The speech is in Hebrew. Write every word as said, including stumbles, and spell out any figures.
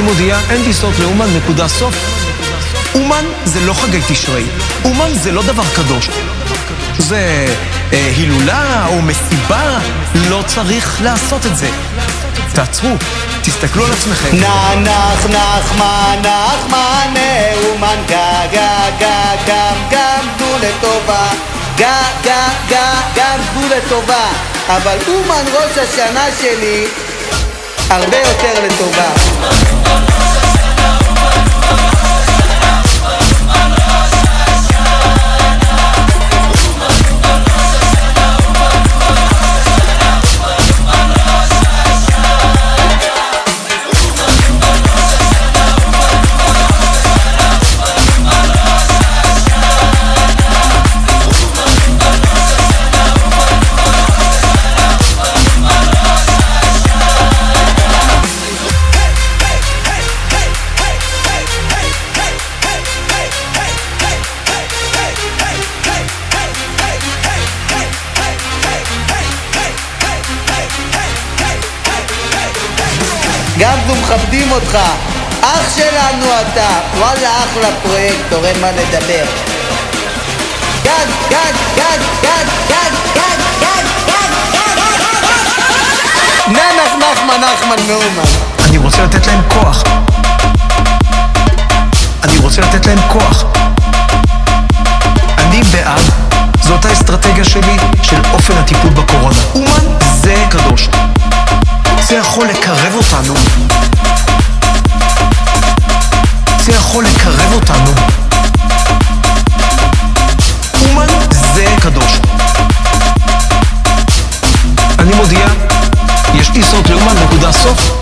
מודיע, אין טיסות לאומן, נקודה סוף. אומן זה לא חגי תשרי. אומן זה לא דבר קדוש. זה אה, הילולה או מסיבה. לא צריך לעשות את זה. תעצרו, תסתכלו על עצמכם. נח נח נח מה נח מה נאומן גה גה גה גם גם גדו לטובה גה גה גה גם גדו לטובה אבל אומן ראש השנה שלי הרבה יותר לטובה. גם זו מכבדים אותך, אח שלנו אתה, וואלה אחלה פרויקטור, אין מה לדבר. גג, גג, גג, גג, גג, גג, גג, גג, גג, נח נחמן נחמן מאומן. אני רוצה לתת להם כוח. אני רוצה לתת להם כוח. אני בעד, זאת האסטרטגיה שלי של אופן הטיפול בקורונה. אומן זה קדוש. זה יכול לקרב אותנו. זה יכול לקרב אותנו. אומן זה קדוש. אני מודיע, יש טיסות לאומן, נקודה סוף.